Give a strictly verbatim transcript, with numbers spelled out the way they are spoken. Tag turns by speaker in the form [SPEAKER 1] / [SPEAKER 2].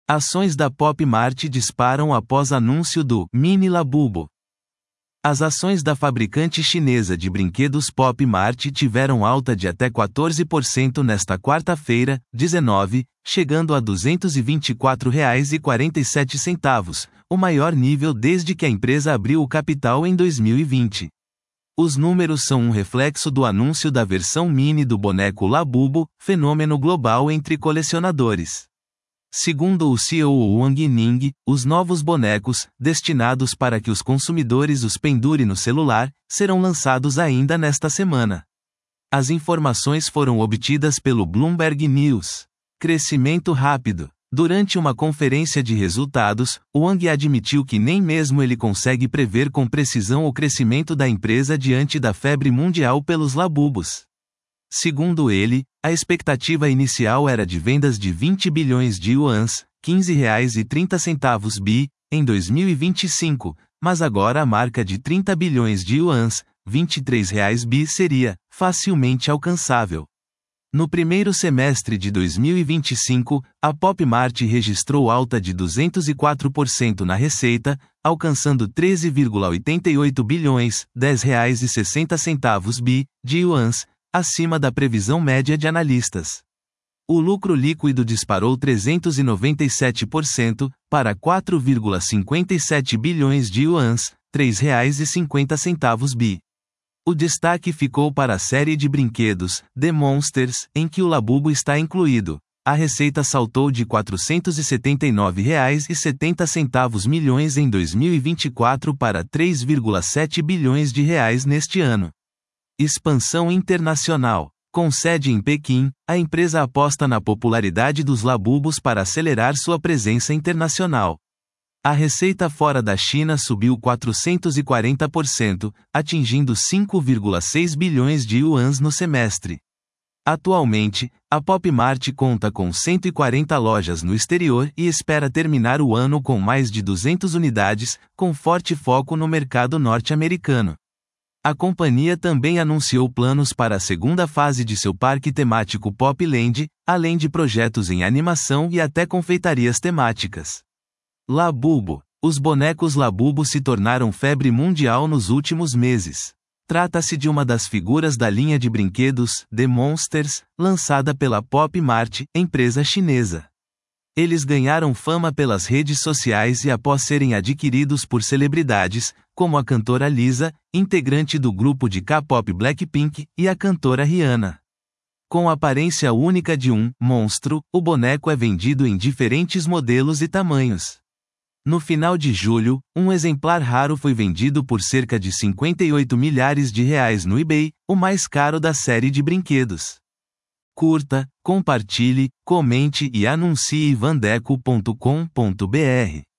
[SPEAKER 1] Ações da Pop Mart disparam após anúncio do Mini Labubu. As ações da fabricante chinesa de brinquedos Pop Mart tiveram alta de até quatorze por cento nesta quarta-feira, dezenove, chegando a duzentos e vinte e quatro reais e quarenta e sete centavos, o maior nível desde que a empresa abriu o capital em dois mil e vinte. Os números são um reflexo do anúncio da versão mini do boneco Labubu, fenômeno global entre colecionadores. Segundo o C E O Wang Ning, os novos bonecos, destinados para que os consumidores os pendurem no celular, serão lançados ainda nesta semana. As informações foram obtidas pelo Bloomberg News. Crescimento rápido. Durante uma conferência de resultados, Wang admitiu que nem mesmo ele consegue prever com precisão o crescimento da empresa diante da febre mundial pelos Labubus. Segundo ele, a expectativa inicial era de vendas de vinte bilhões de yuans, quinze reais e trinta centavos bi, em dois mil e vinte e cinco, mas agora a marca de trinta bilhões de yuans, vinte e três reais bi seria facilmente alcançável. No primeiro semestre de dois mil e vinte e cinco, a Pop Mart registrou alta de duzentos e quatro por cento na receita, alcançando treze vírgula oitenta e oito bilhões, dez reais e sessenta centavos bi, de yuans, acima da previsão média de analistas. O lucro líquido disparou trezentos e noventa e sete por cento, para quatro vírgula cinquenta e sete bilhões de yuans, três reais e cinquenta centavos bi. O destaque ficou para a série de brinquedos, The Monsters, em que o Labubu está incluído. A receita saltou de quatrocentos e setenta e nove reais e setenta centavos milhões em dois mil e vinte e quatro para três vírgula sete bilhões de reais neste ano. Expansão internacional. Com sede em Pequim, a empresa aposta na popularidade dos Labubus para acelerar sua presença internacional. A receita fora da China subiu quatrocentos e quarenta por cento, atingindo cinco vírgula seis bilhões de yuans no semestre. Atualmente, a Pop Mart conta com cento e quarenta lojas no exterior e espera terminar o ano com mais de duzentas unidades, com forte foco no mercado norte-americano. A companhia também anunciou planos para a segunda fase de seu parque temático Pop Land, além de projetos em animação e até confeitarias temáticas. Labubu. Os bonecos Labubu se tornaram febre mundial nos últimos meses. Trata-se de uma das figuras da linha de brinquedos, The Monsters, lançada pela Pop Mart, empresa chinesa. Eles ganharam fama pelas redes sociais e após serem adquiridos por celebridades, como a cantora Lisa, integrante do grupo de K-pop Blackpink, e a cantora Rihanna. Com a aparência única de um monstro, o boneco é vendido em diferentes modelos e tamanhos. No final de julho, um exemplar raro foi vendido por cerca de cinquenta e oito milhares de reais no eBay, o mais caro da série de brinquedos. Curta, compartilhe, comente e anuncie vandeco ponto com ponto br.